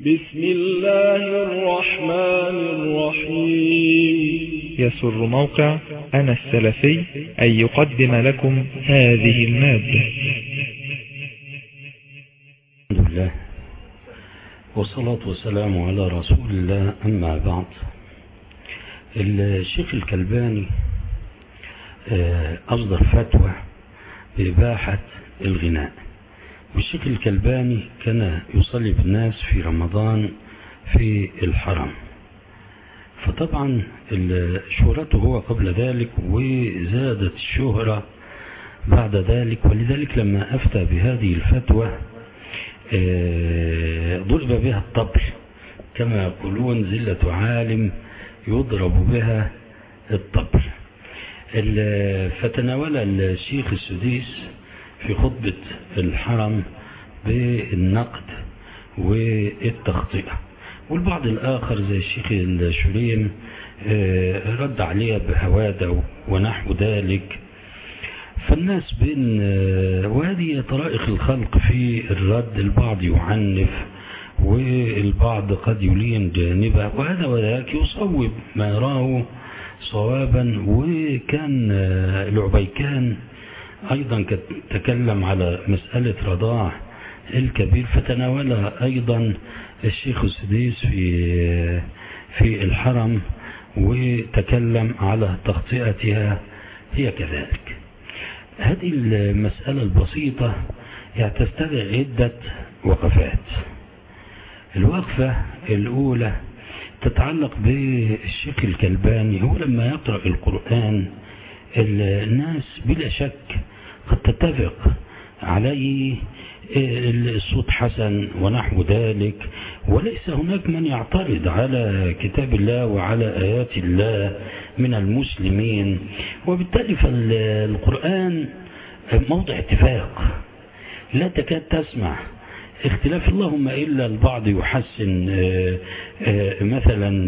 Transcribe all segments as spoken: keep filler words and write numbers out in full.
بسم الله الرحمن الرحيم. يسر موقع أنا السلفي أن يقدم لكم هذه المادة. الحمد لله والصلاة والسلام على رسول الله، أما بعد. الشيخ الكلباني أصدر فتوى بإباحة الغناء، والشيخ الكلباني كان يصلي بالناس في رمضان في الحرم، فطبعا شهرته هو قبل ذلك وزادت الشهرة بعد ذلك، ولذلك لما أفتى بهذه الفتوى ضرب بها الطبل، كما يقولون زلة عالم يضرب بها الطبل. فتناول الشيخ السديس في خطبة الحرم بالنقد والتخطئة، والبعض الآخر زي الشيخ الشريم رد عليه بهوادة ونحو ذلك. فالناس بين وهذه طرائق الخلق في الرد، البعض يعنف والبعض قد يلين جانبه، وهذا وذاك يصوب ما يراه صوابا. وكان العبيكان أيضا تكلم على مسألة رضاع الكبير، فتناولها أيضا الشيخ السديس في في الحرم وتكلم على تخطئتها هي كذلك. هذه المسألة البسيطة يعني تستدعي عدة وقفات. الوقفة الأولى تتعلق بالشيخ الكلباني. هو لما يقرأ القرآن الناس بلا شك قد تتفق عليه الصوت حسن ونحو ذلك، وليس هناك من يعترض على كتاب الله وعلى آيات الله من المسلمين، وبالتالي فالقرآن موضع اتفاق لا تكاد تسمع اختلاف، اللهم إلا البعض يحسن مثلا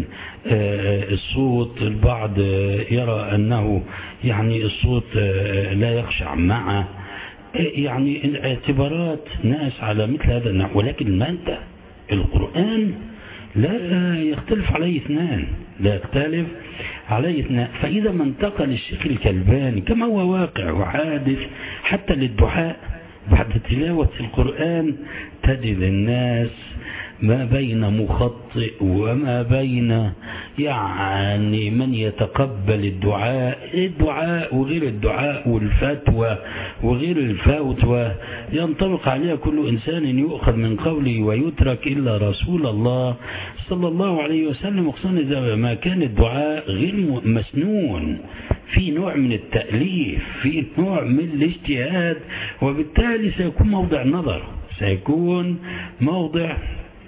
الصوت، البعض يرى أنه يعني الصوت لا يخشع معه، يعني اعتبارات ناس على مثل هذا النحو. ولكن المادة القرآن لا يختلف عليه اثنان، لا يختلف عليه اثنان. فإذا ما انتقل الشيخ الكلباني كما هو واقع وحادث حتى للدعاء بعد تلاوة القرآن، تجد الناس ما بين مخطئ وما بين يعني من يتقبل الدعاء الدعاء وغير الدعاء، والفتوى وغير الفتوى، ينطبق عليها كل إنسان يؤخذ من قوله ويترك إلا رسول الله صلى الله عليه وسلم. وخصوصا إذا ما كان الدعاء غير مسنون، في نوع من التأليف، في نوع من الاجتهاد، وبالتالي سيكون موضع نظر سيكون موضع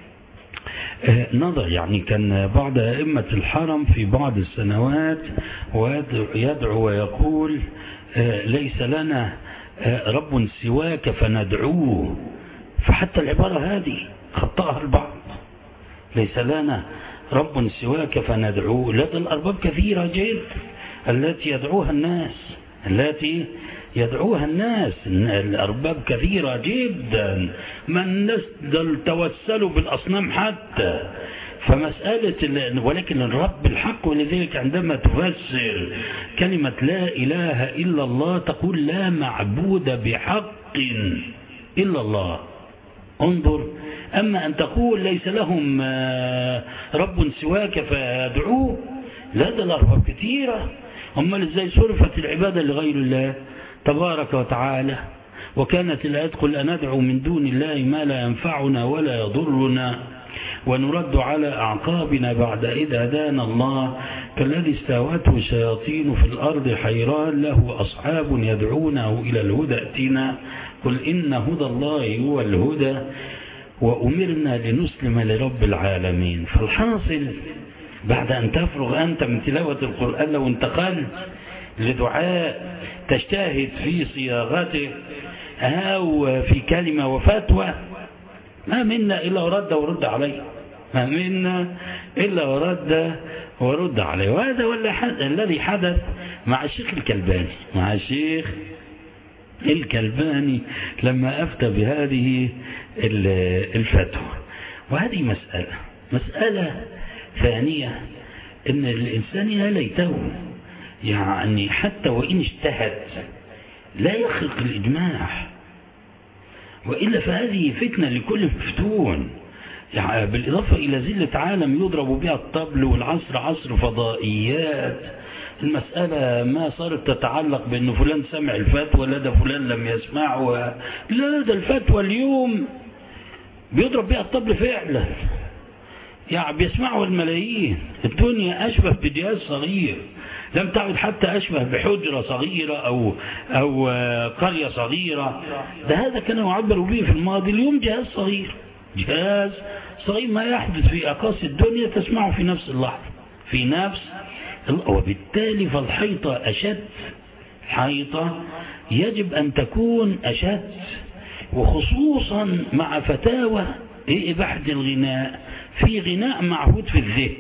نظر. يعني كان بعض أئمة الحرم في بعض السنوات ويدعو ويقول ليس لنا رب سواك فندعوه، فحتى العبارة هذه خطأها البعض، ليس لنا رب سواك فندعوه. لدى الأرباب كثيرة جدا التي يدعوها الناس التي يدعوها الناس الأرباب كثيرة جدا، من نسدل توسلوا بالأصنام حتى. فمسألة ولكن الرب الحق، ولذلك عندما تفسر كلمة لا إله إلا الله تقول لا معبود بحق إلا الله. انظر، أما أن تقول ليس لهم رب سواك فيدعوه، لا، ده الأرباب كثيرة. أما إزاي صرفت العبادة لغير الله تبارك وتعالى؟ وكانت الآية قل أندعو من دون الله ما لا ينفعنا ولا يضرنا ونرد على أعقابنا بعد إذ هدانا الله كالذي استهوته الشياطين في الأرض حيران له أصحاب يدعونه إلى الهدى ائتنا قل إن هدى الله هو الهدى وأمرنا لنسلم لرب العالمين. فالحاصل بعد أن تفرغ أنت من تلاوة القرآن لو انتقلت لدعاء تجتهد في صياغته أو في كلمة وفتوى، ما منا إلا ورد ورد عليه، ما منا إلا ورد ورد عليه. وهذا هو الذي حدث مع الشيخ الكلباني مع الشيخ الكلباني لما أفتى بهذه الفتوى. وهذه مسألة مسألة ثانية، إن الإنسان يا ليته يعني حتى وإن اجتهد لا يخرق الإجماع، وإلا فهذه فتنة لكل مفتون، يعني بالإضافة إلى زلة عالم يضرب بها الطبل، والعصر عصر فضائيات. المسألة ما صارت تتعلق بأن فلان سمع الفتوى لا ده فلان لم يسمعها، لا ده الفتوى اليوم بيضرب بها الطبل فعلا، يعني بيسمعوا الملايين. الدنيا أشبه بجهاز صغير، لم تعد حتى أشبه بحجرة صغيرة أو أو قرية صغيرة. ده هذا كان يعبر به في الماضي، اليوم جهاز صغير، جهاز صغير ما يحدث في أقاصي الدنيا تسمعه في نفس اللحظة في نفس. وبالتالي فالحيطة أشد، حيطة يجب أن تكون أشد، وخصوصا مع فتاوى إباحة الغناء. في غناء معهود في الذهن،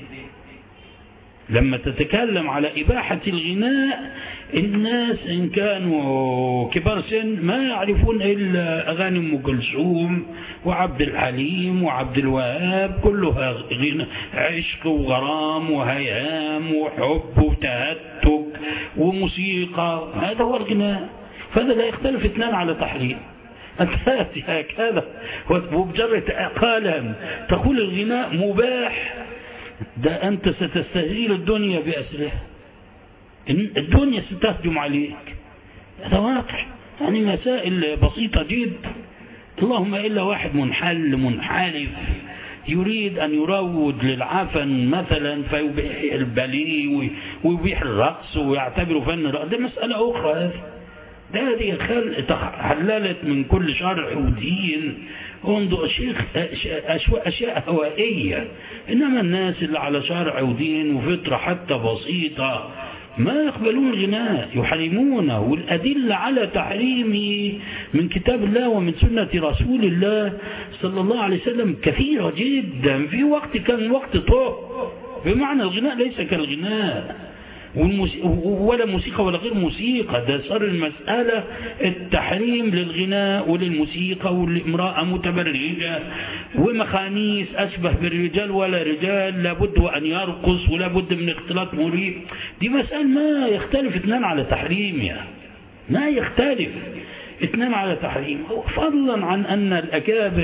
لما تتكلم على إباحة الغناء الناس إن كانوا كبار سن ما يعرفون إلا أغاني أم كلثوم وعبد الحليم وعبد الوهاب، كلها غناء عشق وغرام وهيام وحب وتهتك وموسيقى، هذا هو الغناء. فهذا لا يختلف اثنان على تحريم. أنت تأتي هكذا وبجرة قلم تقول الغناء مباح، ده أنت ستستهزئ الدنيا بأسرها، الدنيا ستهجم عليك. هذا واقع، يعني مسائل بسيطة جدا. اللهم إلا واحد منحل منحرف يريد أن يروج للعفن مثلا فيبيح الباليه ويبيح الرقص ويعتبره فن رقص، ده مسألة أخرى. هذه ده هذه حللت من كل شرع ودين. انظر شيخ أشياء هوائية، إنما الناس اللي على شرع ودين وفطرة حتى بسيطة ما يقبلون الغناء، يحرمونه. والأدلة على تحريمه من كتاب الله ومن سنة رسول الله صلى الله عليه وسلم كثيرة جدا. في وقت كان وقت طهر، بمعنى الغناء ليس كالغناء ولا موسيقى ولا غير موسيقى. ده صار المسألة التحريم للغناء وللموسيقى والامرأة متبرجة ومخانيس أشبه بالرجال ولا رجال، لابد أن يرقص ولابد من اختلاط مريب. دي مسألة ما يختلف اثنان على تحريمها، ما يختلف اثنان على تحريم. فضلا عن أن الأكابر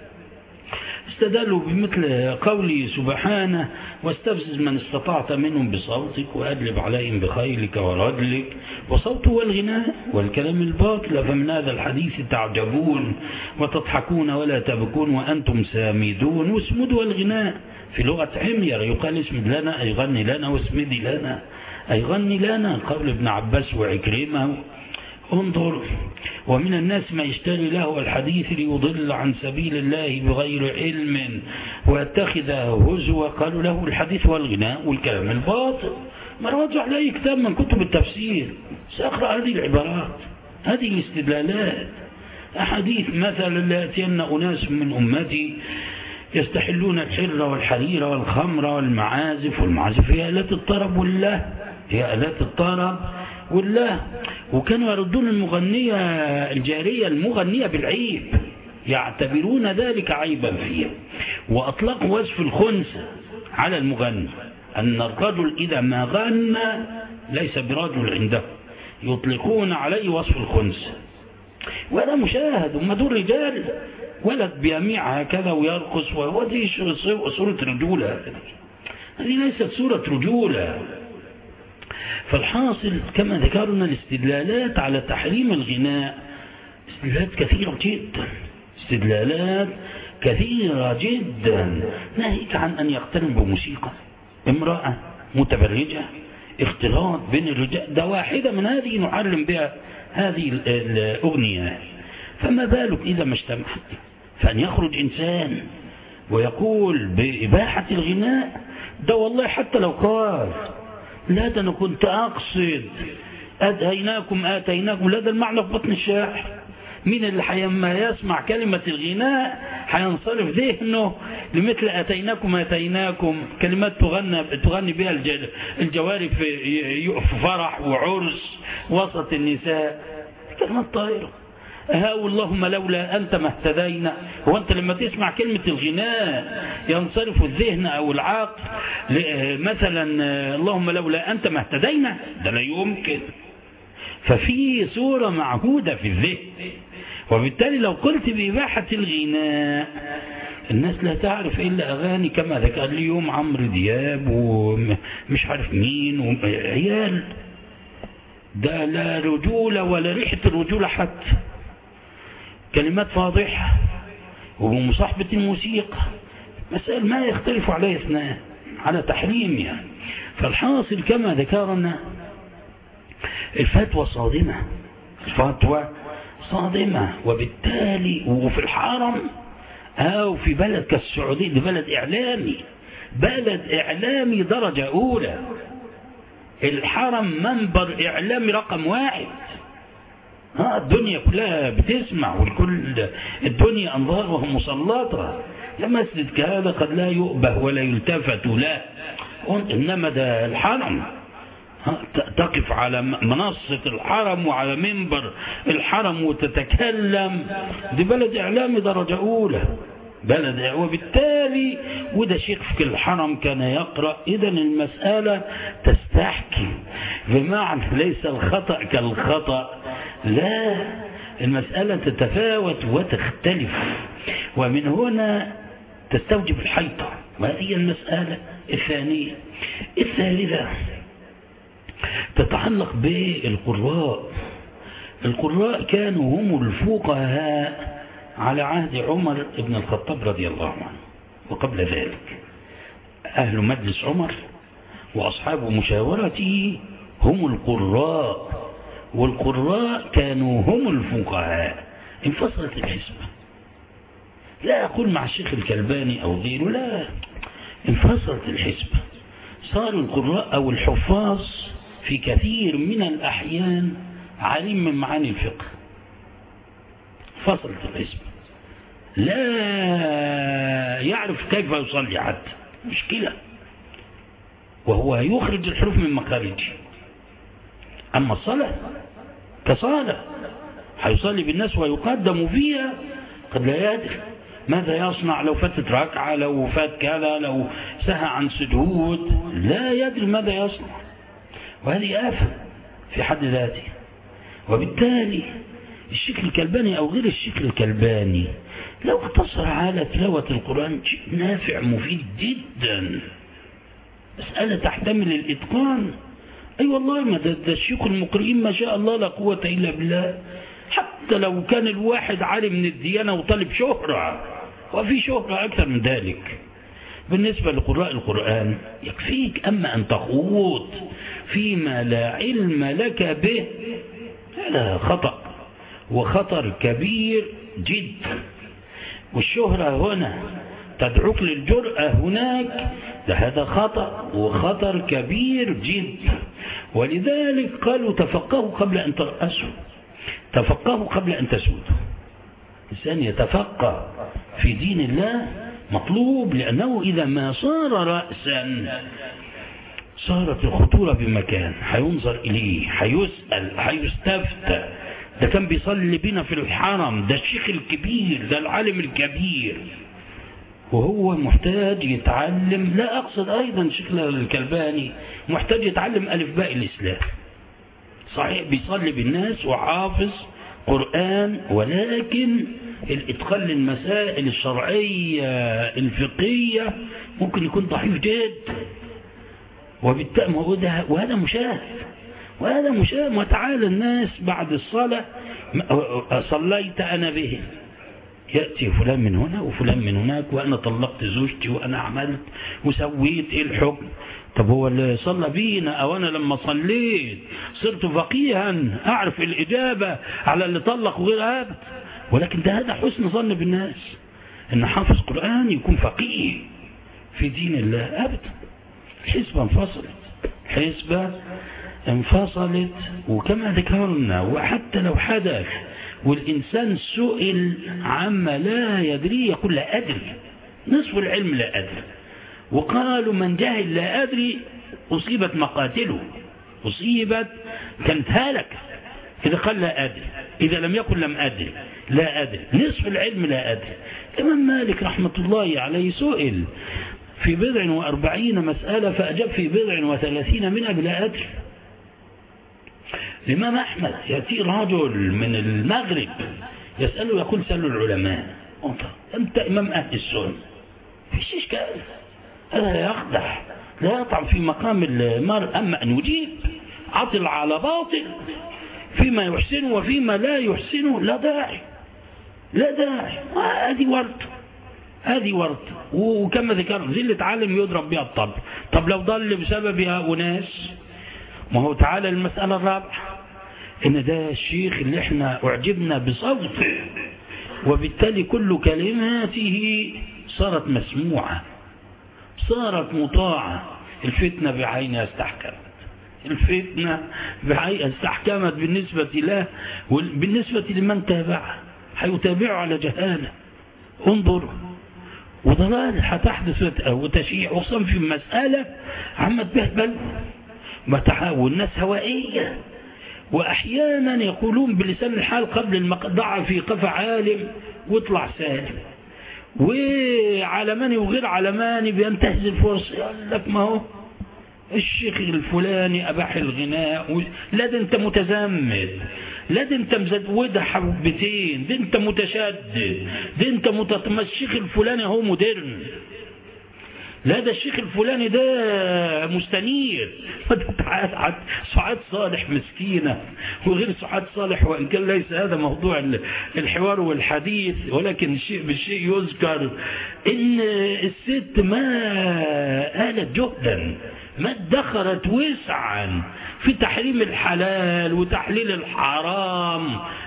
استدلوا بمثل قوله سبحانه واستفزز من استطعت منهم بصوتك وأدلب عليهم بخيلك ورجلك، وصوته والغناء والكلام الباطل. فمن هذا الحديث تعجبون وتضحكون ولا تبكون وأنتم سامدون. واسمد والغناء في لغة حمير يقال اسمد لنا أي غني لنا، واسمدي لنا أي غني لنا، قول ابن عباس وعكرمة. انظر ومن الناس ما يشتري له الحديث ليضل عن سبيل الله بغير علم ويتخذه هزوا. قالوا له الحديث والغناء والكلام الباطل. ما رجع لي كتاب من كتب التفسير سأقرأ هذه العبارات، هذه الاستدلالات. أحاديث مثلا لا يأتين أناس من أمتي يستحلون الحر والحرير والخمر والمعازف. والمعازف هي آلات الطرب والله، هي آلات الطرب والله. وكانوا يردون المغنية الجارية المغنية بالعيب، يعتبرون ذلك عيبا فيها. وأطلقوا وصف الخنثى على المغني، أن الرجل إذا ما غنى ليس برجل عنده، يطلقون عليه وصف الخنثى. وهذا مشاهد. وما دول رجال، ولد بيميع هكذا ويرقص، وهذه صورة رجولة، هذه ليست صورة رجولة. فالحاصل كما ذكرنا الاستدلالات على تحريم الغناء استدلالات كثيرة جدا، استدلالات كثيرة جدا. ناهيك عن أن يقترن بموسيقى، امرأة متبرجة، اختلاط بين الرجال، ده واحدة من هذه نحرم بها هذه الأغنية. فما بالك إذا ما اجتمعت، فأن يخرج إنسان ويقول بإباحة الغناء، ده والله حتى لو قال لا ده أنا كنت أقصد أدهيناكم آتيناكم، لا ده المعنى في بطن الشاعر. مين اللي حيما يسمع كلمة الغناء حينصرف ذهنه لمثل آتيناكم آتيناكم، كلمات تغنى تغني بها الجواري في فرح وعرس وسط النساء، كلمات طائرة. ها اللهم لولا أنت ما اهتدينا. هو أنت لما تسمع كلمة الغناء ينصرف الذهن أو العقل مثلا اللهم لولا أنت ما اهتدينا؟ ده لا يمكن. ففي صورة معهودة في الذهن، وبالتالي لو قلت بإباحة الغناء الناس لا تعرف إلا أغاني كما ذكر اليوم عمرو دياب ومش عارف مين وعيال، ده لا رجولة ولا ريحة الرجولة حتى، كلمات فاضحة ومصاحبة الموسيقى، مسائل ما يختلف عليها اثنان على تحريم يعني. فالحاصل كما ذكرنا الفتوى صادمة، الفتوى صادمة، وبالتالي وفي الحرم أو في بلد كالسعودية، ده بلد إعلامي، بلد إعلامي درجة أولى، الحرم منبر إعلامي رقم واحد، ها الدنيا كلها بتسمع والكل الدنيا أنظارها مسلطة. لمسجد كهذا قد لا يؤبه ولا يلتفت له، إنما ده الحرم، تقف على منصة الحرم وعلى منبر الحرم وتتكلم، دي بلد إعلامي درجة أولى، بلد. وبالتالي وده شيخ في الحرم كان يقرأ. إذن المسألة تستحكي، بمعنى ليس الخطأ كالخطأ، لا، المسألة تتفاوت وتختلف، ومن هنا تستوجب الحيطة، وهي المسألة الثانية. الثالثة تتعلق بالقراء. القراء كانوا هم الفقهاء على عهد عمر بن الخطاب رضي الله عنه، وقبل ذلك أهل مجلس عمر وأصحاب مشاورته هم القراء، والقراء كانوا هم الفقهاء. انفصلت الحسبة، لا أقول مع الشيخ الكلباني أو غيره، لا، انفصلت الحسبة، صار القراء أو الحفاظ في كثير من الأحيان عالم من معاني الفقه، فصلت الحسبة، لا يعرف كيف يصلي حتى، مشكلة، وهو يخرج الحروف من مخارجه. أما الصلاة كصلاة هيصلي بالناس ويقدم فيها، قد لا يدري ماذا يصنع، لو فاتت ركعة، لو فات كذا، لو سهى عن سجود، لا يدري ماذا يصنع، وهذه آفة في حد ذاته. وبالتالي الشيخ الكلباني أو غير الشيخ الكلباني لو اقتصر على تلاوة القرآن شيء نافع مفيد جدا، مسألة تحتمل الإتقان. أي أيوة والله، ما ده, ده الشيخ المقرئين ما شاء الله لا قوة إلا بالله، حتى لو كان الواحد عالم من الديانة وطالب شهرة، وفي شهرة أكثر من ذلك. بالنسبة لقراء القرآن يكفيك، أما أن تخوض فيما لا علم لك به هذا خطأ وخطر كبير جدا. والشهرة هنا تدعوك للجرأة هناك، ده هذا خطأ وخطر كبير جدا. ولذلك قالوا تفقهوا قبل أن ترأسوا، تفقهوا قبل أن تسودوا. الإنسان يتفقه في دين الله مطلوب، لأنه إذا ما صار رأسا صارت الخطورة بمكان، هينظر إليه، هيسأل، هيستفتى. ده كان بيصلي بنا في الحرم، ده الشيخ الكبير، ده العالم الكبير، وهو محتاج يتعلم. لا أقصد أيضا الشيخ الكلباني محتاج يتعلم ألف باء الإسلام، صحيح بيصلي بالناس وحافظ قرآن، ولكن الإدخال للمسائل الشرعية الفقهية ممكن يكون ضعيف جدا. وبالتالي وهذا مشاهد، وهذا مشاهد. وتعالى الناس بعد الصلاة صليت أنا به، يأتي فلان من هنا وفلان من هناك، وأنا طلقت زوجتي وأنا عملت وسويت، إيه الحكم؟ طب هو اللي صلى بينا أو أنا لما صليت صرت فقيها أعرف الإجابة على اللي طلق وغير هذا؟ ولكن ده هذا حسن ظن بالناس إن حافظ قرآن يكون فقيه في دين الله، أبدا. الحسبة انفصلت، الحسبة انفصلت. وكما ذكرنا، وحتى لو حدث والإنسان سئل عما لا يدري يقول لا أدري، نصف العلم لا أدري. وقالوا من جاهل لا أدري أصيبت مقاتله، أصيبت كانت هالك إذا قال لا أدري. إذا لم يكن لم أدري، لا أدري، نصف العلم لا أدري. الإمام مالك رحمة الله عليه سئل في بضع وأربعين مسألة فأجاب في بضع وثلاثين منها بلا أدري. الإمام أحمد يأتي رجل من المغرب يسأله يقول سألوا العلماء أنت إمام أهل السنة، فيش إشكال، هذا لا يخدع، لا يطعن في مقام المرء. أما أن يجيب عطل على باطل فيما يحسنه وفيما لا يحسنه لا داعي، لا داعي. هذه ورد، هذه ورد. وكما ذكرت زلة عالم يضرب بها الطبع. طب لو ضل بسببها أناس، ما هو تعالى المسألة الرابعة، إن ده الشيخ اللي احنا أعجبنا بصوته وبالتالي كل كلماته صارت مسموعة، صارت مطاعة. الفتنة بعينها استحكمت، الفتنة بعينها استحكمت بالنسبة له وبالنسبة لمن تابعه، حيتابعه على جهالة. انظر، وضلال حتحدث وتشيع وصم في المسألة عم تبهبل والناس هوائية. وأحيانا يقولون بلسان الحال قبل المقدعة في قفا عالم واطلع سالم، وعلماني وغير علماني بينتهز الفرصة. يقول لك ما هو الشيخ الفلاني أباح الغناء، لا ده انت متزمت، لا ده انت مزودها حبتين، ده انت متشدد، ده انت متطمس. الشيخ الفلاني هو مودرن، لا ده الشيخ الفلاني ده مستنير. سعاد صالح مسكينة وغير سعاد صالح، وإن كان ليس هذا موضوع الحوار والحديث، ولكن الشيء بالشيء يذكر إن الست ما آلت جهدا، ما ادخرت وسعا في تحريم الحلال وتحليل الحرام،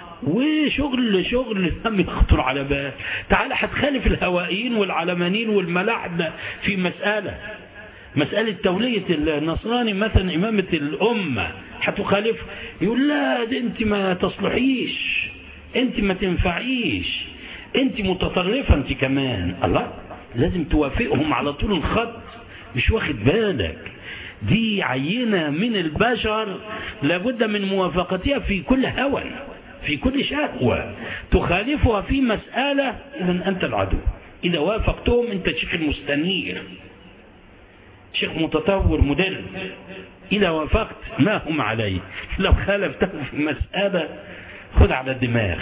وشغل شغل لم يخطر على بال. تعالى هتخالف الهوائيين والعلمانيين والملاحدة في مسألة مسألة تولية النصراني مثلا إمامة الأمة، هتخالف يقول لا دي انت ما تصلحيش، انت ما تنفعيش، انت متطرفة انت كمان. الله، لازم توافقهم على طول الخط، مش واخد بالك. دي عينة من البشر لابد من موافقتها في كل هوى، في كل شهوة. تخالفها في مسألة إذن أنت العدو. إذا وافقتهم أنت شيخ المستنير، شيخ متطور مدرب. إذا وافقت ما هم عليه، لو خالفتهم في مسألة خذ على الدماغ،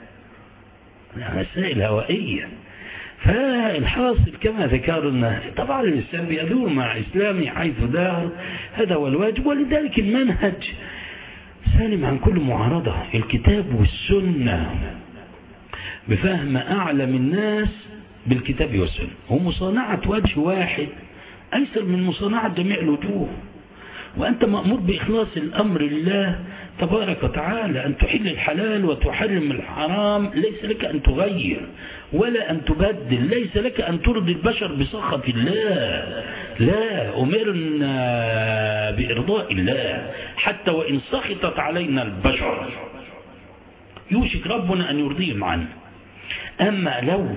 مسائل هوائية. فالحاصل كما ذكرنا طبعا الإسلام بيدور مع إسلامي حيث دار، هذا هو الواجب. ولذلك المنهج سالم عن كل معارضة، الكتاب والسنة بفهم أعلم الناس بالكتاب والسنة، ومصانعة وجه واحد أيسر من مصانعة جميع الوجوه. وأنت مأمور بإخلاص الأمر لله تبارك وتعالى، أن تحل الحلال وتحرم الحرام. ليس لك أن تغير ولا أن تبدل، ليس لك أن ترضي البشر بسخط الله، لا، أمرنا بإرضاء الله حتى وإن سخطت علينا البشر يوشك ربنا أن يرضيهم عنه. أما لو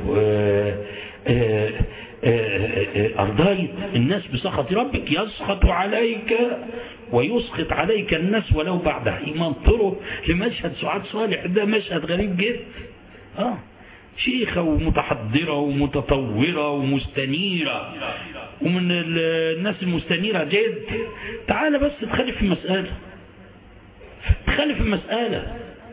أرضيت الناس بسخط ربك يسخط عليك ويسخط عليك الناس ولو بعد حين. انظروا لمشهد سعاد صالح، ده مشهد غريب جدا. آه شيخة ومتحضرة ومتطورة ومستنيرة، ومن الناس المستنيرة جد. تعال بس تخالف المسألة، تخالف المسألة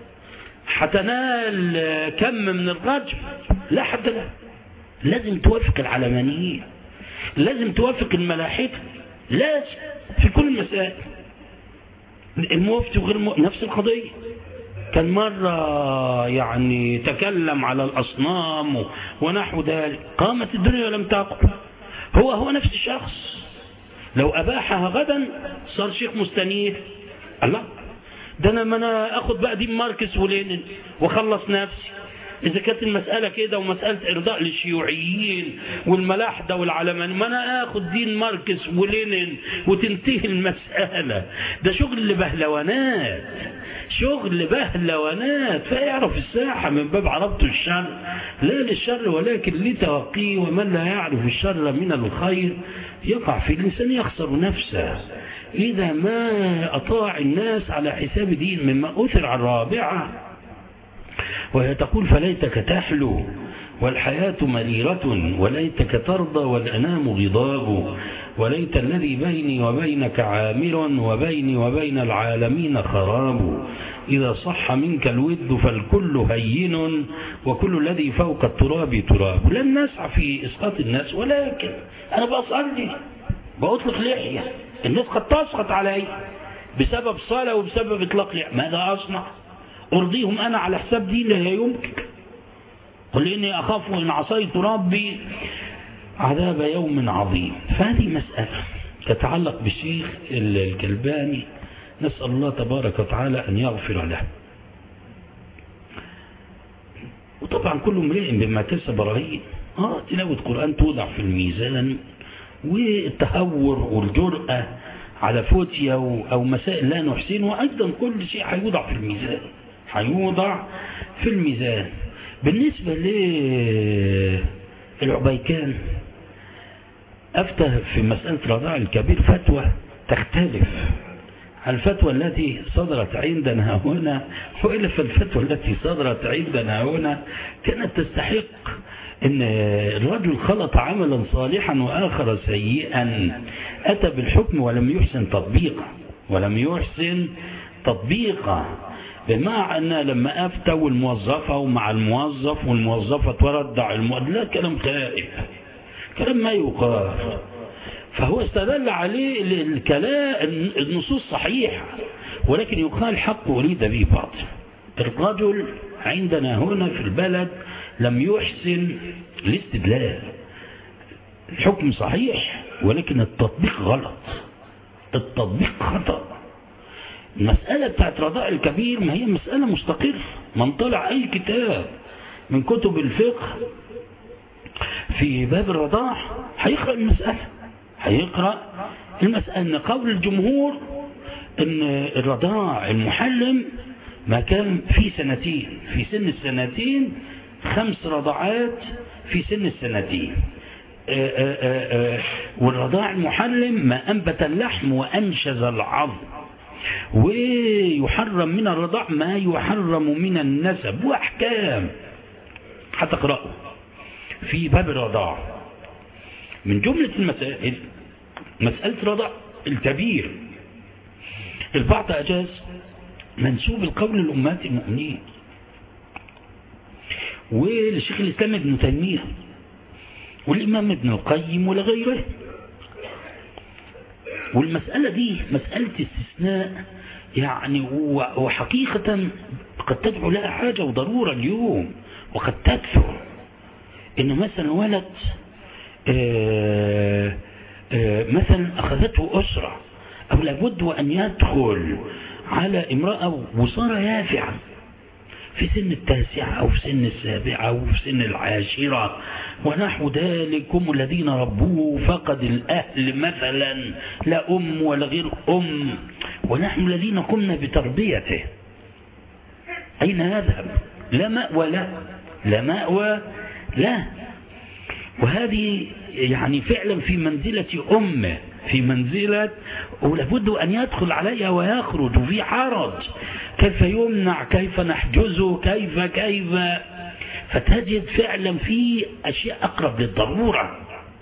حتنال كم من الرجل، لا حد له. لازم توافق العلمانيين، لازم توافق الملاحدة، لازم في كل المسائل. المفتي وغير المفتي نفس القضية. كان مرة يعني تكلم على الأصنام ونحو ذلك، قامت الدنيا ولم تقم. هو هو نفس الشخص، لو أباحها غدا صار شيخ مستنير. الله، ده أنا ما أنا أخذ بقى دين ماركس ولينين وخلص نفسي. إذا كانت المسألة كده ومسألة إرضاء للشيوعيين والملاحدة والعلمان، ما أنا آخذ دين ماركس ولينين وتنتهي المسألة. ده شغل بهلوانات، شغل بهلوانات. فيعرف الساحة من باب عرضته الشر، لا للشر ولكن لتوقيه. ومن لا يعرف الشر من الخير يقع في الإنسان، يخسر نفسه إذا ما أطاع الناس على حساب دين. مما أثر على الرابعة وهي تقول فليتك تحلو والحياة مريرة، وليتك ترضى والأنام غضاب، وليت الذي بيني وبينك عامر، وبيني وبين العالمين خراب، إذا صح منك الود فالكل هين، وكل الذي فوق التراب تراب. لن نسعى في إسقاط الناس، ولكن أنا بصلي بأطلق لحية، الناس قد تسقط علي بسبب صلاة وبسبب إطلاق لحية، ماذا أصنع؟ أرضيهم أنا على حساب دين؟ لا يمكن. قل إني أخاف إن عصيت ربي عذاب يوم عظيم. فهذه مسألة تتعلق بالشيخ الكلباني، نسأل الله تبارك وتعالى أن يغفر له. وطبعا كل امرئ بما كسب رهين. آه تلاوة القرآن توضع في الميزان، والتهور والجرأة على فتية أو مسائل لا نحسن، وأيضا كل شيء هيوضع في الميزان، هيوضع في الميزان. بالنسبة للعبيكان أفتى في مسألة رضاع الكبير فتوى تختلف عن الفتوى التي صدرت عندنا هنا، وإلا فالفتوى التي صدرت عندنا هنا كانت تستحق إن الرجل خلط عملا صالحا وآخر سيئا، أتى بالحكم ولم يحسن تطبيقه ولم يحسن تطبيقه بمعنى لما أفتى والموظفة ومع الموظف والموظفة تردع المؤدب، لا كلام خائف، كلام ما يقال. فهو استدل عليه الكلام النصوص صحيحة، ولكن يقال حق أريد به باطل. الرجل عندنا هنا في البلد لم يحسن الاستدلال، الحكم صحيح ولكن التطبيق غلط، التطبيق خطأ. المسألة بتاعت رضاء الكبير ما هي مسألة مستقرة، من طلع أي كتاب من كتب الفقه في باب الرضاع هيقرأ المسألة، هيقرأ المسألة أن قول الجمهور أن الرضاع المحلم ما كان في سنتين، في سن السنتين خمس رضعات في سن السنتين، والرضاع المحلم ما أنبت اللحم وأنشز العظم، ويحرم من الرضاع ما يحرم من النسب، وأحكام هتقرأه في باب الرضاع. من جملة المسائل مسألة رضاع الكبير، البعض أجاز منسوب القول للأمهات المؤمنين ولشيخ الإسلام ابن تيمية والإمام ابن القيم ولغيره، والمسألة دي مسألة استثناء يعني، وحقيقة قد تدعو لها حاجة وضرورة اليوم، وقد تكثر إن مثلا ولد آآ آآ مثلا أخذته أسرة أو لابد أن يدخل على امرأة وصار يافعا في سن التاسعة أو في سن السابعة أو في سن العاشرة ونحو ذلك، هم الذين ربوه فقد الأهل مثلا لا أم ولا غير أم، ونحن الذين قمنا بتربيته، أين يذهب؟ لا مأوى لا لا مأوى لا. وهذه يعني فعلا في منزلة أمه، في منزلة ولابد أن يدخل عليها ويخرج، وفي حرج كيف يمنع، كيف نحجزه، كيف كيف فتجد فعلا في أشياء أقرب للضرورة،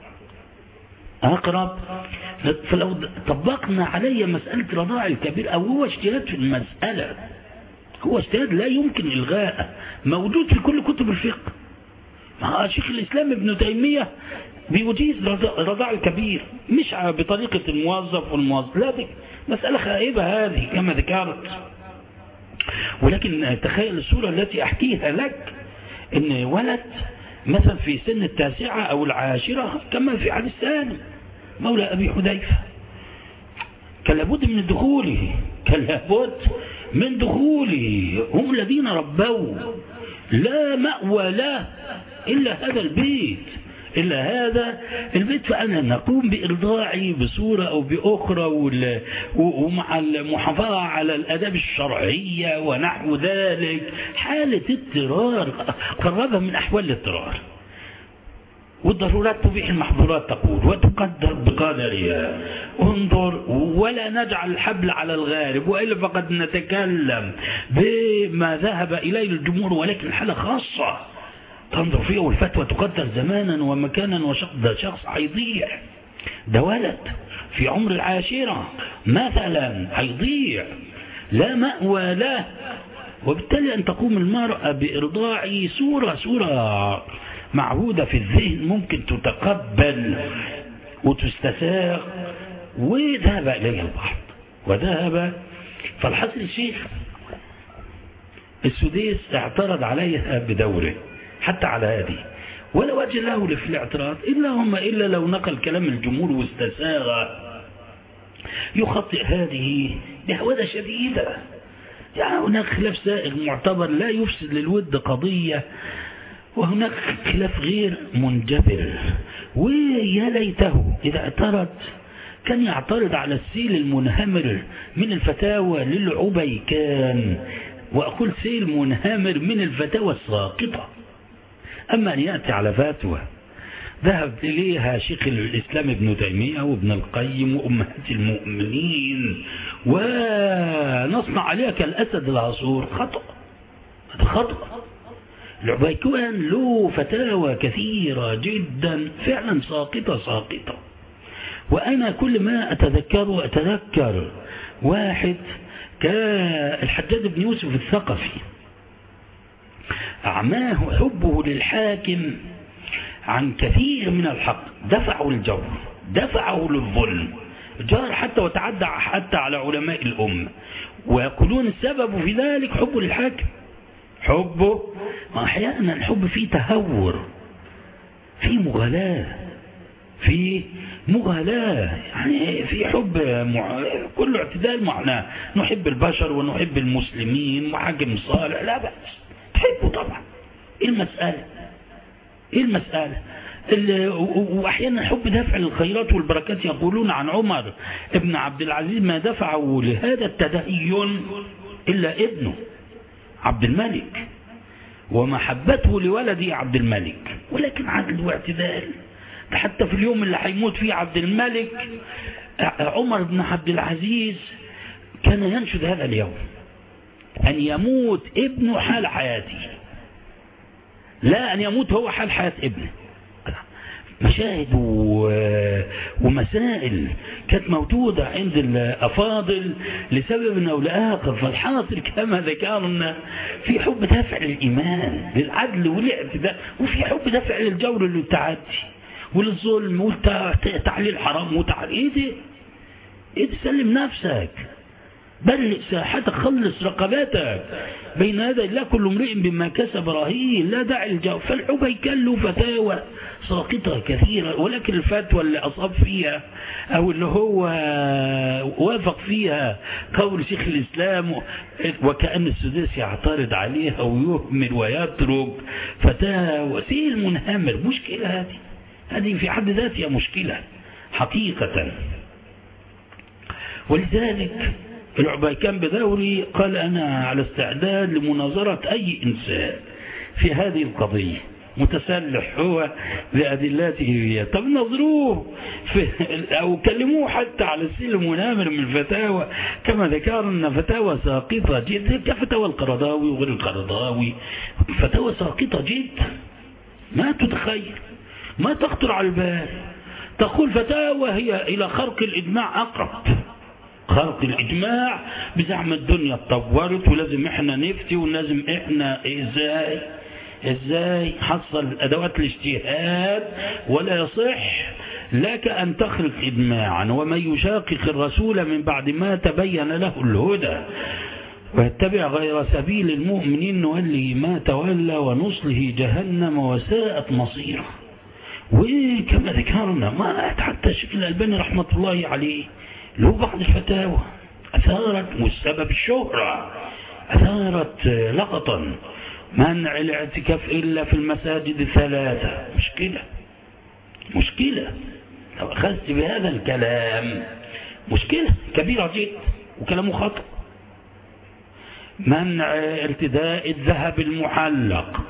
أقرب. فلو طبقنا علي مسألة رضاع الكبير أو هو اجتهاد في المسألة، هو اجتهاد لا يمكن إلغاءه، موجود في كل كتب الفقه. مع شيخ الإسلام ابن تيمية بيجيز رضاع الكبير مش بطريقة الموظف والموظف، لا دي مسألة خائبة هذه كما ذكرت. ولكن تخيل الصورة التي أحكيها لك، إن ولد مثلا في سن التاسعة أو العاشرة كما في حديث ثاني مولى أبي حذيفة، كان لابد من دخوله، كان لابد من دخوله، هم الذين ربوه، لا مأوى له إلا هذا البيت، إلا هذا البيت. فأنا نقوم بإرضاعي بصورة أو بأخرى ومع المحافظة على الأداب الشرعية ونحو ذلك، حالة اضطرار قربها من أحوال الاضطرار. والضرورات تبيح المحظورات تقول وتقدر بقدرها. انظر، ولا نجعل الحبل على الغارب، وإلا فقد نتكلم بما ذهب إليه الجمهور، ولكن حالة خاصة تنظر فيها، والفتوى تقدر زمانا ومكانا وشخص. ده شخص هيضيع، ده ولد في عمر العاشرة مثلا هيضيع، لا مأوى له، وبالتالي أن تقوم المرأة بإرضاع صورة صورة معهودة في الذهن ممكن تتقبل وتستساغ، وذهب إليه البعض وذهب. فالحصر الشيخ السديس اعترض عليها بدوره حتى على هذه، ولا وجه له في الاعتراض إلا هم إلا لو نقل كلام الجمهور واستساغ يخطئ هذه بهودة شديدة. يعني هناك خلاف سائغ معتبر لا يفسد للود قضية، وهناك خلاف غير منجبر. ويا ليته إذا اعترض كان يعترض على السيل المنهمر من الفتاوى للعبيكان، وأقول سيل منهمر من الفتاوى الساقطة. أما أن يأتي على فتوى ذهب إليها شيخ الإسلام ابن تيمية وابن القيم وأمهات المؤمنين ونصنع عليها كالأسد العصور، خطأ، هذا خطأ. العبيكان له فتاوى كثيرة جدا فعلا ساقطة ساقطة. وأنا كل ما أتذكره أتذكر واحد كالحجاج بن يوسف الثقفي، أعماه حبه للحاكم عن كثير من الحق، دفعه الجور، دفعه للظلم، جار حتى وتعدى حتى على علماء الأمة، ويقولون السبب في ذلك حبه للحاكم. حبه أحيانا الحب فيه تهور، فيه مغالاة، فيه مغالاة، يعني في حب مع... كل اعتدال معناه نحب البشر ونحب المسلمين وحاكم صالح، لا بأس تحبه طبعا. ايه المسألة؟ ايه المسألة؟ واحيانا حب دفع الخيرات والبركات. يقولون عن عمر ابن عبد العزيز ما دفعه لهذا التدين إلا ابنه عبد الملك ومحبته لولده عبد الملك، ولكن عدل واعتدال. حتى في اليوم اللي هيموت فيه عبد الملك عمر بن عبد العزيز كان ينشد هذا اليوم، أن يموت ابنه حال حياته، لا أن يموت هو حال حياة ابنه. مشاهد ومسائل كانت موجودة عند الأفاضل لسبب أو لآخر. فالحاصل كما ذكرنا في حب دافع للإيمان للعدل والاعتداء، وفي حب دافع للجور والتعدي وللظلم وتعليل حرام وتعليل. ايه ده؟ ايه ده؟ سلم نفسك، بلغ ساحتك، خلص رقباتك بين هذا لا كل امرئ بما كسب رهين، لا داعي الجو. فالعبيكان له فتاوى ساقطة كثيرة، ولكن الفتوى اللي أصاب فيها أو اللي هو وافق فيها قول شيخ الإسلام وكأن السديس يعترض عليها ويهمل ويترك فتاوى سيل منهمر، مشكلة هذه هذه في حد ذاتها مشكلة حقيقة. ولذلك العبيكان بدوري قال أنا على استعداد لمناظرة أي إنسان في هذه القضية، متسلح هو بأدلته. طب نظروه أو كلموه حتى على السيل المنامر من الفتاوى كما ذكرنا، فتاوى ساقطة جدا كفتاوى القرضاوي وغير القرضاوي، فتاوى ساقطة جدا ما تتخيل، ما تخطر على البال. تقول فتاوى هي إلى خرق الإجماع أقرب، خرق الإجماع بزعم الدنيا اتطورت ولازم احنا نفتي ولازم احنا ازاي ازاي حصل ادوات الاجتهاد. ولا يصح لك ان تخرق اجماعا، ومن يشاقق الرسول من بعد ما تبين له الهدى ويتبع غير سبيل المؤمنين نولي ما تولى ونصله جهنم وساءت مصيره. وكما ذكرنا ما حتى الشيخ الألباني رحمة الله عليه له بعض الفتاوى أثارت والسبب الشهرة، أثارت لقطا منع الاعتكاف إلا في المساجد الثلاثة. مشكلة مشكلة لو أخذت بهذا الكلام مشكلة كبيرة جدا وكلامه خطأ. منع ارتداء الذهب المحلق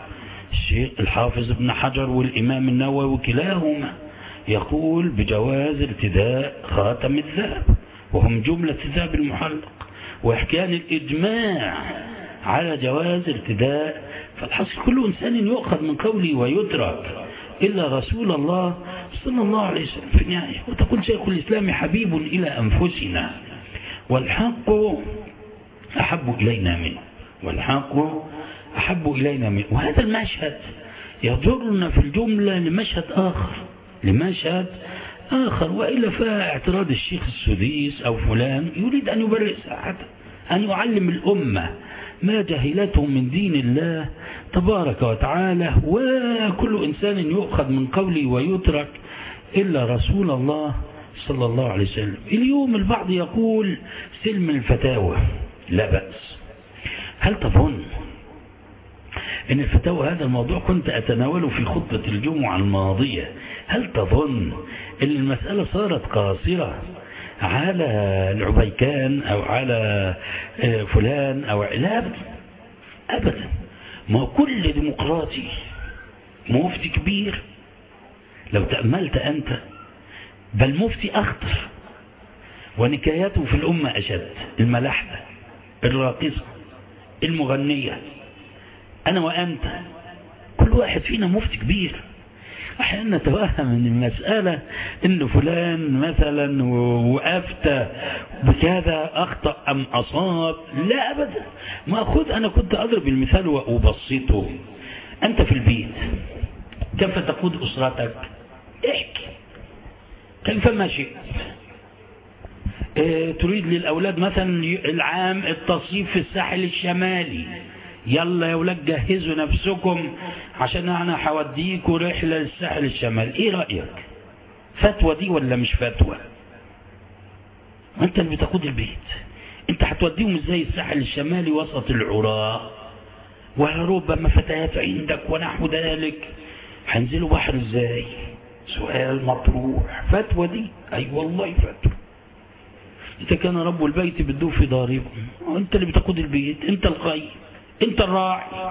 الشيخ الحافظ ابن حجر والإمام النووي كلاهما يقول بجواز ارتداء خاتم الذهب، وهم جملة الذهب المحلق، وإحكام الإجماع على جواز ارتداء. فالحصل كل إنسان يؤخذ من قوله ويترك إلا رسول الله صلى الله عليه وسلم في النهاية. وتقول شيخ الإسلام حبيب إلى أنفسنا والحق أحب إلينا منه، والحق أحب إلينا منه. وهذا المشهد يضرنا في الجملة لمشهد آخر، لمشهد آخر وإلا فاعتراض الشيخ السديس أو فلان يريد أن يبرئ ساعته، أن يعلم الأمة ما جهلته من دين الله تبارك وتعالى. وكل إنسان يؤخذ من قوله ويترك إلا رسول الله صلى الله عليه وسلم. اليوم البعض يقول سلم الفتاوى لا بأس. هل تظن إن الفتاوى هذا الموضوع كنت أتناوله في خطبة الجمعة الماضية؟ هل تظن إن المسألة صارت قاصرة على العبيكان أو على فلان أو لا أبدا أبدا. ما كل ديمقراطي مفتي كبير لو تأملت أنت، بل مفتي أخطر ونكاياته في الأمة أشد، الملاحدة، الراقصة، المغنية، أنا وأنت كل واحد فينا مفتي كبير. أحيانا نتوهم من المسألة إن فلان مثلا وأفتى بكذا أخطأ أم أصاب، لا أبدا. ما أخذ أنا كنت أضرب المثال وأبسطه. أنت في البيت كيف تقود أسرتك؟ احكي كيف ما شئت. اه تريد للأولاد مثلا العام التصيف في الساحل الشمالي، يلا يا أولاد جهزوا نفسكم عشان أنا هوديكوا رحلة للساحل الشمالي. إيه رأيك؟ فتوى دي ولا مش فتوى؟ أنت اللي بتقود البيت، أنت هتوديهم إزاي الساحل الشمالي وسط العراء وربما فتيات عندك ونحو ذلك؟ هينزلوا بحر إزاي؟ سؤال مطروح. فتوى دي؟ أي والله فتوى. إذا كان رب البيت بدو في ضاربهم، أنت اللي بتقود البيت، أنت القيم، أنت الراعي.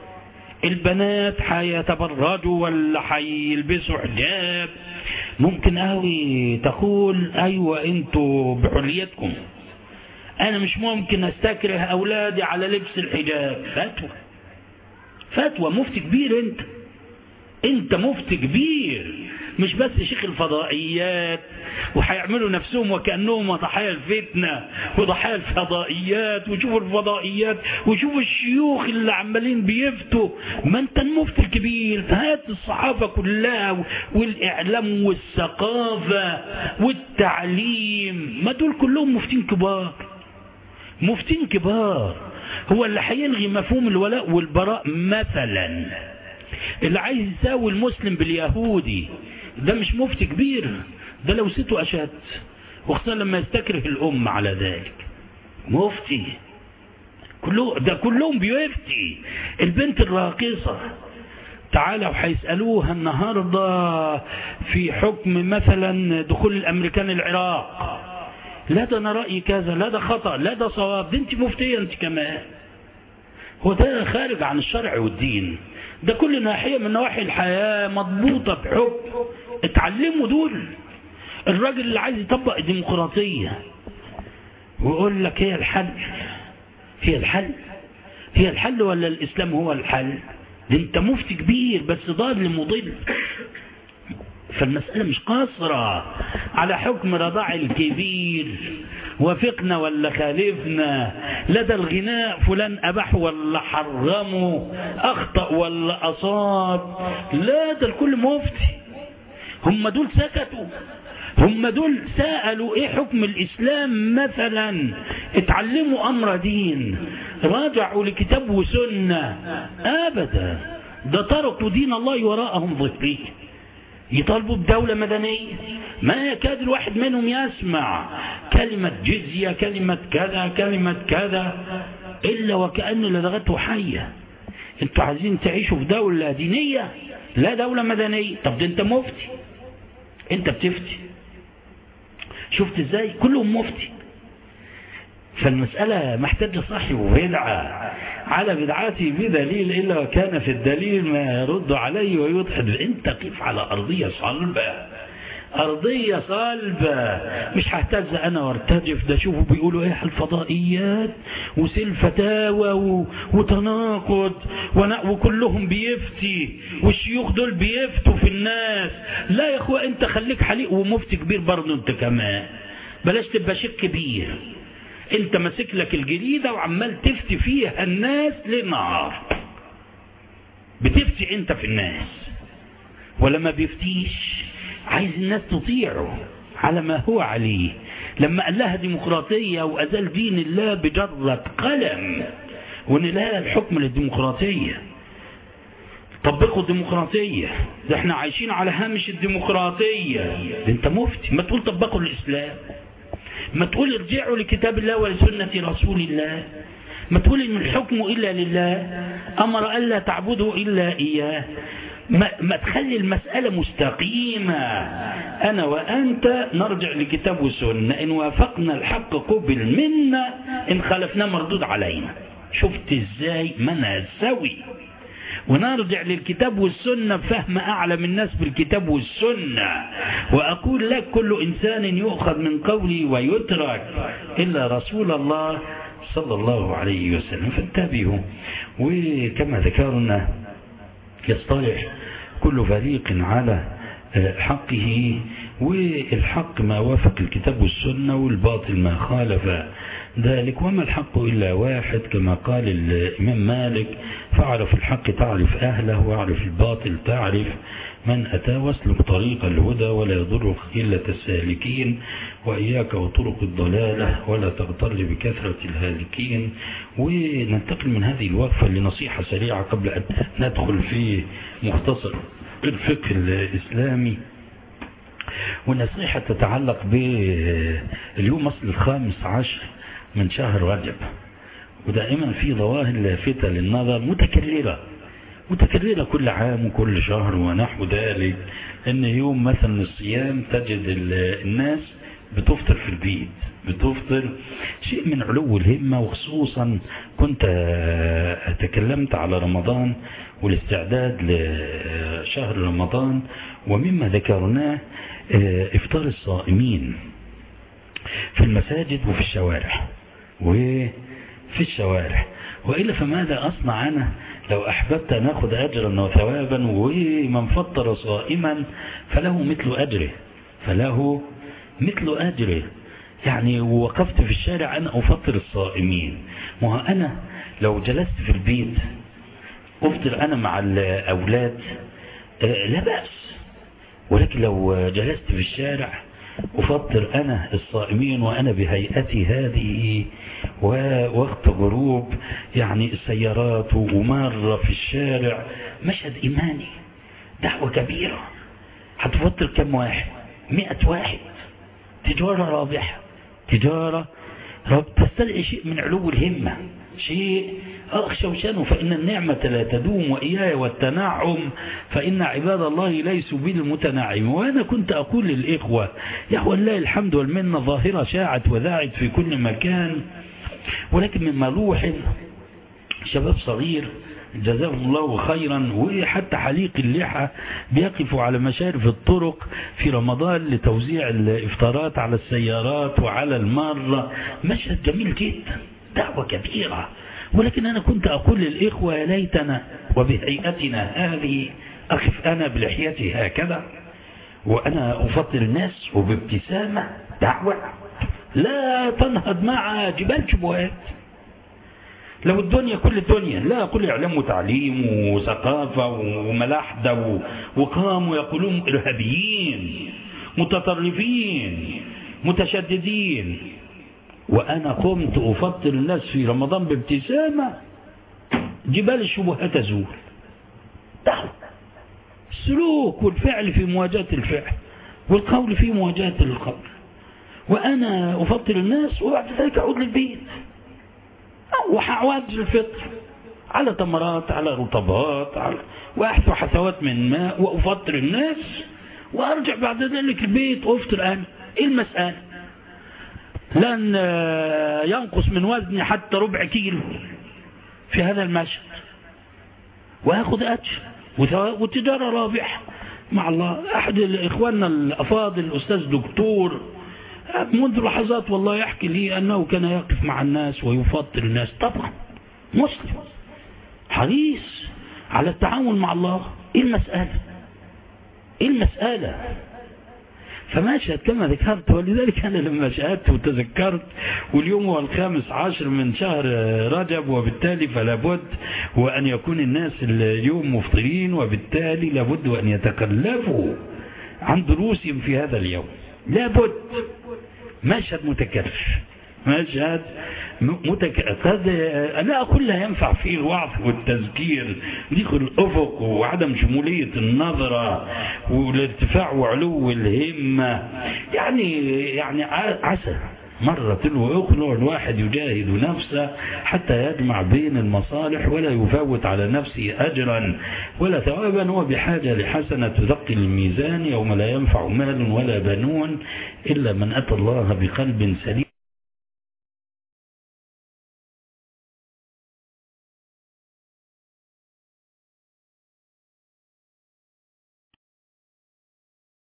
البنات حيتبرجوا ولا حيلبسوا حجاب، ممكن قوي تقول أيوة أنتوا بحريتكم، أنا مش ممكن أستكره أولادي على لبس الحجاب. فتوى فتوى. مفتي كبير أنت، أنت مفتي كبير، مش بس شيخ الفضائيات وحيعملوا نفسهم وكأنهم ضحايا الفتنة وضحايا الفضائيات، وشوفوا الفضائيات وشوفوا الشيوخ اللي عمالين بيفتوا. ما انت المفتي الكبير. فهات الصحافة كلها والإعلام والثقافة والتعليم، ما دول كلهم مفتين كبار، مفتين كبار. هو اللي هيلغي مفهوم الولاء والبراء مثلا، اللي عايز يساوي المسلم باليهودي، ده مش مفتي كبير، ده لو سيته أشد، وخصوصا لما يستكره الأمة على ذلك. مفتي كله، ده كلهم بيفتي. البنت الراقصة تعالى وحيسألوها النهاردة في حكم مثلا دخول الأمريكان العراق، لا ده أنا رأيي كذا، لا ده خطأ، لا ده صواب. ده انت مفتية انت كمان. هو ده خارج عن الشرع والدين، ده كل ناحية من نواحي الحياة مضبوطة بحكم. اتعلموا دول. الراجل اللي عايز يطبق الديمقراطية ويقول لك هي الحل، هي الحل هي الحل ولا الإسلام هو الحل؟ ده انت مفتي كبير بس ضال مضل. فالمسألة مش قاصرة على حكم رضاع الكبير، وافقنا ولا خالفنا، لدى الغناء فلان أباح ولا حرمه، أخطأ ولا أصاب، لا ده الكل مفتي. هم دول سكتوا، هم دول سألوا ايه حكم الإسلام مثلا، اتعلموا أمر دين، راجعوا لكتاب وسنة. أبدا، ده تركوا دين الله وراءهم ظهريا، يطالبوا بدولة مدنية. ما يكاد الواحد منهم يسمع كلمة جزية، كلمة كذا، كلمة كذا، إلا وكأن لدغته حية. انتوا عايزين تعيشوا في دولة دينية لا دولة مدنية. طب ده انت مفتي، انت بتفتي. شفت ازاي؟ كلهم مفتي. فالمسألة محتاجة صحي وبدعة على بدعاتي بدليل إلا كان في الدليل ما يرد عليه ويضحد. أنت قف على أرضية صلبة، أرضية صلبة، مش ههتز أنا وارتجف. ده شوفوا بيقولوا إيه الفضائيات وسيل فتاوى وتناقض وكلهم بيفتي والشيوخ دول بيفتوا في الناس. لا يا أخوة، أنت خليك حليق ومفتي كبير برضه أنت كمان، بلاش تبقى شيخ كبير. أنت ماسك لك الجريدة وعمال تفتي فيها الناس للنهار، بتفتي أنت في الناس ولا ما بيفتيش؟ عايز الناس تطيعه على ما هو عليه. لما قال لها ديمقراطية وأزال دين الله بجرة قلم ونلاقي الحكم للديمقراطية، طبقوا الديمقراطية، ده احنا عايشين على هامش الديمقراطية. ده انت مفتي، ما تقول طبقوا الإسلام، ما تقول ارجعوا لكتاب الله ولسنة رسول الله، ما تقول ان الحكم إلا لله، أمر ألا تعبدوا إلا إياه. ما, ما تخلي المسألة مستقيمة. أنا وأنت نرجع لكتاب والسنة، إن وافقنا الحق قبل منا، إن خالفنا مردود علينا. شفت إزاي منهج سوي؟ ونرجع للكتاب والسنة بفهم أعلم الناس بالكتاب والسنة. وأقول لك كل إنسان يؤخذ من قولي ويترك إلا رسول الله صلى الله عليه وسلم. فانتبهوا. وكما ذكرنا يصطلح كل فريق على حقه، والحق ما وافق الكتاب والسنة والباطل ما خالف ذلك. وما الحق إلا واحد كما قال الإمام مالك: فاعرف الحق تعرف أهله، واعرف الباطل تعرف من أتى، واسلك طريق الهدى ولا يضرك إلا السالكين، وإياك وطرق الضلالة ولا تغتر بكثرة الهالكين. وننتقل من هذه الوقفة لنصيحة سريعة قبل أن ندخل في مختصر الفقه الإسلامي. والنصيحة تتعلق باليوم أصل الخامس عشر من شهر رجب، ودائما في ظواهر لافتة للنظر متكررة متكررة كل عام وكل شهر ونحو ذلك. ان يوم مثلا الصيام تجد الناس بتفطر في البيت، بتفطر، شيء من علو الهمة. وخصوصا كنت تكلمت على رمضان والاستعداد لشهر رمضان، ومما ذكرناه افطار الصائمين في المساجد وفي الشوارع وفي الشوارع. وإلا فماذا أصنع أنا لو أحببت أن أخذ أجرا وثوابا؟ ومن فطر صائما فله مثل أجره، فله مثل أجره. يعني وقفت في الشارع أنا أفطر الصائمين. ما أنا لو جلست في البيت أفطر أنا مع الأولاد لا بأس، ولكن لو جلست في الشارع أفطر أنا الصائمين وأنا بهيئتي هذه ووقت غروب يعني السيارات ومارة في الشارع، مشهد إيماني، دعوة كبيرة. هتفطر كم واحد؟ مئة واحد. تجارة رابحة، تجارة رب تستدعي شيء من علو الهمة، شيء أخشى وشانه. فإن النعمة لا تدوم وإياي والتنعم فإن عباد الله ليسوا بالمتنعم. وأنا كنت أقول للإخوة يا أخوة الله الحمد والمنة ظاهرة شاعت وذاعت في كل مكان، ولكن من ملوح شباب صغير جزاهم الله خيرا وحتى حليق اللحى بيقفوا على مشارف الطرق في رمضان لتوزيع الإفطارات على السيارات وعلى المارة. مشهد جميل جدا، دعوة كبيرة. ولكن أنا كنت أقول للإخوة يا ليتنا وبهيئتنا هذه أخف أنا بلحيتي هكذا وأنا أفطر الناس وبابتسامة، دعوة لا تنهض مع جبال شبهات. لو الدنيا كل الدنيا لا أقول إعلام وتعليم وثقافة وملاحدة وقاموا يقولون إرهابيين متطرفين متشددين، وأنا قمت أفطر الناس في رمضان بابتسامة، جبال الشبهات تزول. دعوة، السلوك والفعل في مواجهة الفعل والقول في مواجهة القول. وأنا أفطر الناس وبعد ذلك أعود للبيت وحاوج الفطر على تمرات على رطبات على وأحثو حثوات من ماء وأفطر الناس وأرجع بعد ذلك البيت وأفطر أنا. إيه المسألة؟ لن ينقص من وزني حتى ربع كيلو في هذا المشهد وأخذ أجر وتجارة رابحة مع الله. أحد إخواننا الأفاضل الأستاذ دكتور منذ لحظات والله يحكي لي أنه كان يقف مع الناس ويفضل الناس، طبعا مسلم حريص على التعامل مع الله. إيه المسألة؟ إيه المسألة؟ فمشهد كما ذكرت، ولذلك أنا لما شاهدت وتذكرت، واليوم هو الخامس عشر من شهر رجب، وبالتالي فلا بد وأن يكون الناس اليوم مفطرين، وبالتالي لابد أن يتكلفوا عن دروسهم في هذا اليوم. لابد مشهد متكلف، مشهد متكلف. هذا لا كلها ينفع فيه الوعظ والتذكير، ضيق الأفق وعدم شمولية النظرة والارتفاع وعلو الهمة. يعني يعني عسى مرة تلو أخرى الواحد يجاهد نفسه حتى يجمع بين المصالح ولا يفوت على نفسه أجرا ولا ثوابا. هو بحاجة لحسنة تثقل الميزان يوم لا ينفع مال ولا بنون إلا من أتى الله بقلب سليم.